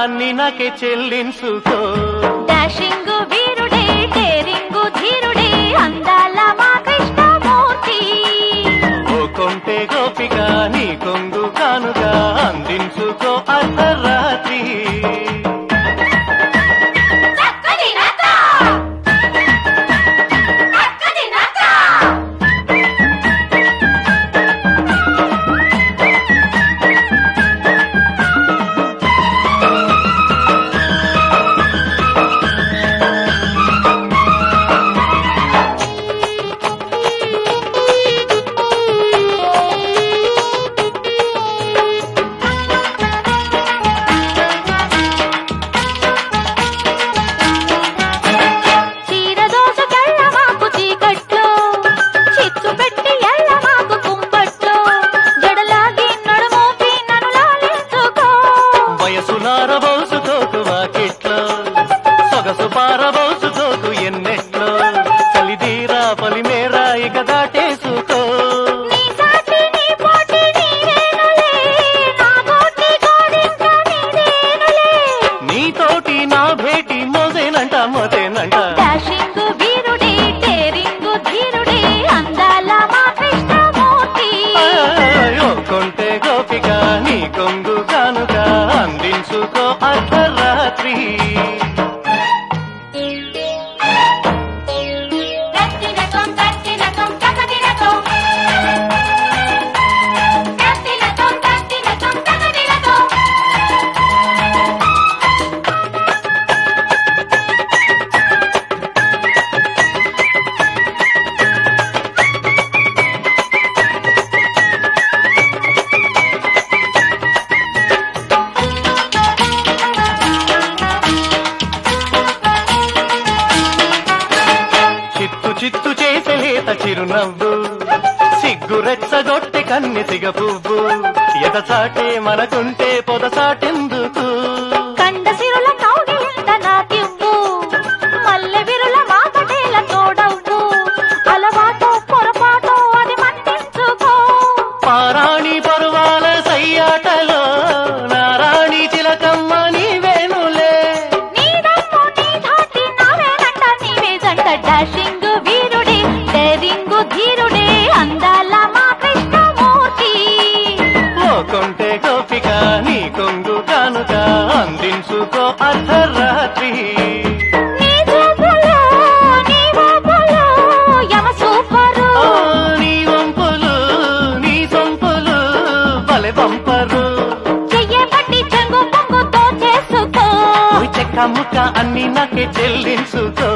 అన్ని నాకే చెల్లించుకో. డాషింగ్ వీరుడే డేరింగు ధీరుడే అందాల మా కృష్ణమూర్తి. ఓ కొంటే గోపిక నీ కొంగు కానుగా అందించుకో అర్ధరాత్రి. పారబోసుకోకు వాకిట్లో సొగసు పారబోసుకోకు ఎన్నెట్లో చలిదీరా పొలిమేరా ఇక దాటేసుకో. నీతోటి నా భేటీ మోసేనంట మోసేనంట. డాషింగ్ వీరుడే డేరింగు ధీరుడే అందాల మా కృష్ణమూర్తి. కొంటే గోపిక నీ కొంగు కానుక అందించుకో అర్ధరాత్రి. చిత్తు చేసలేత చిరునవ్వు సిగ్గు రెచ్చగొట్టె కన్నె సిగ పువ్వు ఎదచాటే మనకుంటే పొదసాటెందుకు. కండ సిరుల కౌగిలింత నాకివ్వు మల్లె విరుల మాపటేల తోడవ్వు అలవాటో పొరపాటో అది మన్నించుకో. పారాణి పరువాల సయ్యాటలో నారాణి చిలకమ్మ నీవేనులే. నీ దమ్ము నీ ధాటి నావేనంట నీవే జంట. డాషింగ్ వీరుడే డేరింగు ధీరుడే అందాల మా కృష్ణమూర్తి. ఓ కొంటే గోపిక నీ కొంగు కానుక అందించుకో అర్ధరాత్రి. నీ చూపులో నీ ఊపులో యమ సూపరు. నీ వంపులు నీ సొంపులు బలె పంపరు. చెయ్యే పట్టి చెంగు పొంగుతో చేసుకో. చెక్క ముక్క అన్ని నాకే చెల్లించుకో.